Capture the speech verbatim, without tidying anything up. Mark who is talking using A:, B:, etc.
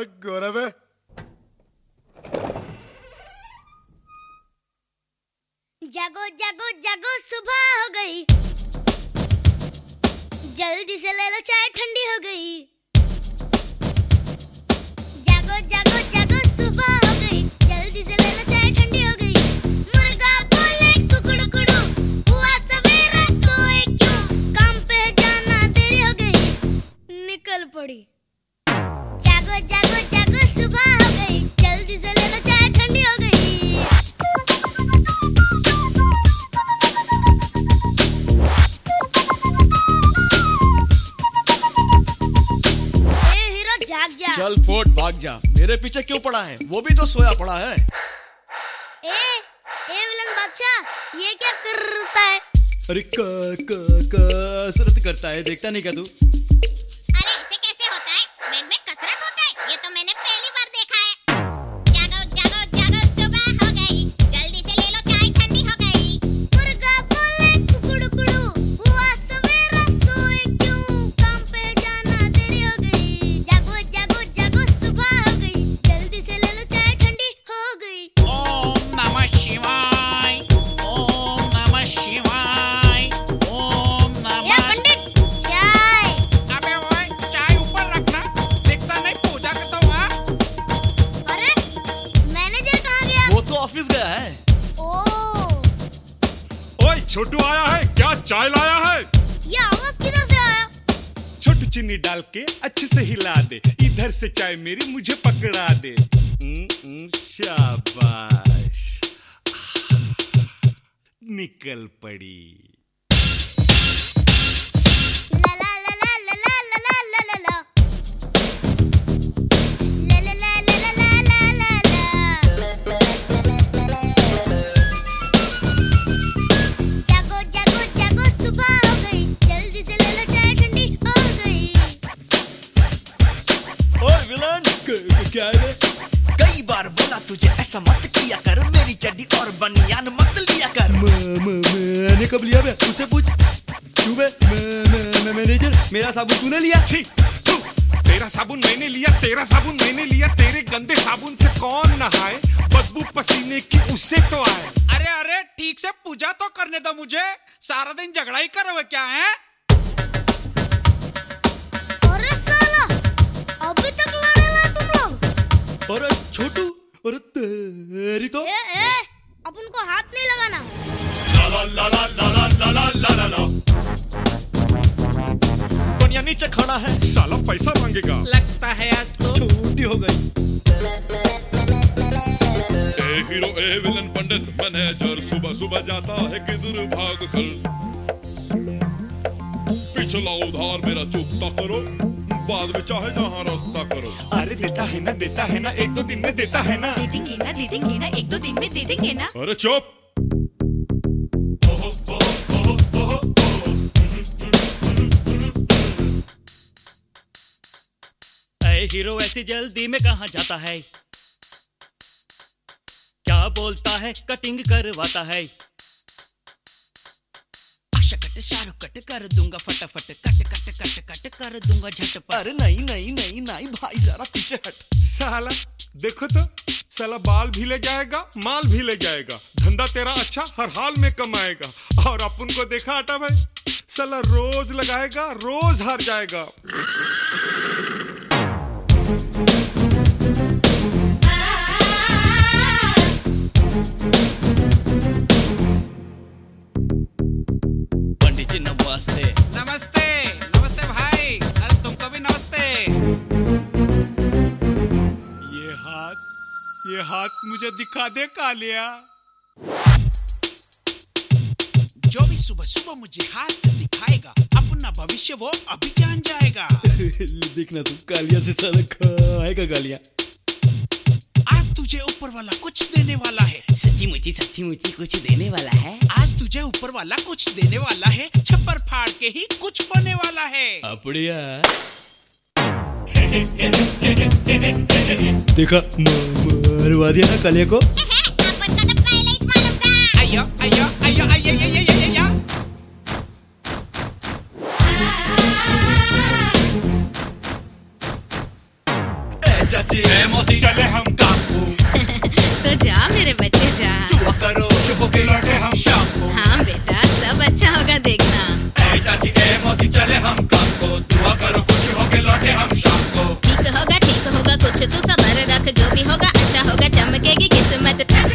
A: गौरव है।
B: जागो जागो जागो सुबह हो गई, जल्दी से ले लो चाय ठंडी हो गई। जागो जागो जागो सुबह हो गई, जल्दी से ले लो चाय ठंडी हो गई। मुर्गा बोले कुकड़ू, हुआ सवेरा सोए क्यों, काम पे जाना देरी हो गई, निकल पड़ी। जागो जागो जागो सुबह हो गई, जल्दी से ले लो चाय ठंडी हो गई।
C: चल फोट भाग जा, मेरे पीछे क्यों पड़ा है? वो भी तो सोया पड़ा है।
B: ए, ए विलन बादशाह, ये क्या करता है?
C: अरे क क कसरत करता है, देखता नहीं क्या तू?
B: अरे इसे कैसे होता है? बेड में कसरत होता है? ये तो मैंने पहली बार देखा है। जागो जागो जागो सुबह हो गई, जल्दी से ले लो चाय ठंडी हो गई। मुर्गा बोले कुकड़ू, हुआ सवेरा सोए क्यों, काम पे जाना देरी हो गई। जागो जागो जागो सुबह हो गई, जल्दी से ले लो चाय ठंडी हो गई।
D: ओम नमः शिवाय, ओम नमः शिवाय, ओम नमः।
B: या पंडित चाय।
D: अबे ओए, चाय ऊपर रखना, देखता नहीं पूजा करता हुआ।
B: अरे मैनेजर कहाँ गया?
C: वो तो ऑफिस गया है।
B: ओह,
A: ओए छोटू आया है क्या? चाय लाया है।
B: ये आवाज किधर से आया?
A: छोटू चीनी डाल के अच्छे से हिला दे, इधर से चाय मेरी मुझे पकड़ा दे। हम्म, हम्म, शाबाश, निकल पड़ी।
B: ला ला ला ला ला ला ला ला ला ला ला। ला ला ला ला ला ला ला ला ला। जागो जागो जागो सुबह हो गई, जल्दी से ले लो चाय ठंडी हो गई।
C: ओए विलन, क्या है?
E: कई बार बोला तुझे ऐसा मत किया कर, मेरी चड्डी और बनियान मत लिया कर।
C: म, म, मैंने कब लिया बे? उससे पूछ। क्यों बे? मैनेजर, मेरा साबुन तूने लिया?
A: छी, तू, तेरा साबुन मैंने लिया, तेरा साबुन मैंने लिया। तेरे गंदे साबुन से कौन नहाए? बदबू पसीने की उससे तो आए।
D: अरे अरे ठीक से पूजा तो करने दो मुझे, सारा दिन झगड़ा ही करोगे क्या है?
B: अरे साला, अभी तक लड़े हुए तुम लोग।
C: अरे छोटू, अरे तेरी तो।
B: ए ए, अब उनको हाथ नहीं लगाना।
A: ला ला ला ला ला ला ला ला ला ला।
C: बनिया नीचे खड़ा है,
A: साला पैसा मांगेगा।
D: लगता है आज तो
C: छोटी हो गई।
F: A hero a villain Pandit manager, सुबह सुबह जाता है किधर भाग कर। पिछला उधार मेरा चुकता करो, बाद में चाहे जहाँ रास्ता करो।
A: अरे देता है ना, देता है ना, एक दो दिन में देता है ना।
G: दे देंगे ना, दे देंगे ना, एक दो दिन में दे देंगे ना।
F: अरे चुप।
H: ऐ हीरो ऐसी जल्दी में कहाँ जाता है? क्या बोलता है? कटिंग करवाता है। आशा कट शाहरुख कट कर दूंगा फटाफट, कट कट कट कट कर दूंगा झटपट।
E: अरे नहीं नहीं नहीं नहीं भाई, जरा पीछे हट।
A: साला देखो तो, साला बाल भी ले जाएगा, माल भी ले जाएगा। धंधा तेरा अच्छा, हर हाल में कमाएगा। और अपन को देखा हटा भाई, साला रोज लगाएगा, रोज हार जाएगा।
H: पंडित जी नमस्ते।
D: नमस्ते नमस्ते भाई, अरे तुमको भी नमस्ते।
A: ये हाथ, ये हाथ मुझे दिखा दे कालिया।
D: जो भी सुबह सुबह मुझे हाथ दिखाएगा, अपना भविष्य वो अभी जान जाएगा।
C: देखना तू, कालिया से साला खाएगा गालियां।
D: आज तुझे ऊपर वाला कुछ देने वाला है।
H: सच्ची मुची सच्ची मुची कुछ देने वाला है।
D: आज तुझे ऊपर वाला कुछ देने वाला है, छप्पर फाड़ के ही कुछ बनने वाला है।
C: अपड़िया देखा, मरवा दिया ना कालिया को।
B: अपन का तो पहले ही मालूम था।
D: अयो अयो अयो अयो अयो अयो अयो।
E: ए चाची ए मौसी चले हम काम को
G: तो जा मेरे बच्चे जा,
E: दुआ करो शुभ के लौटे हम शाम को।
G: हाँ बेटा सब अच्छा होगा देखना।
E: ए चाची ए मौसी चले हम काम को, दुआ करो खुश होके लौटे हम शाम को।
B: ठीक होगा ठीक होगा कुछ तू सबर रख, जो भी होगा अच्छा होगा, चमकेगी किस्मत।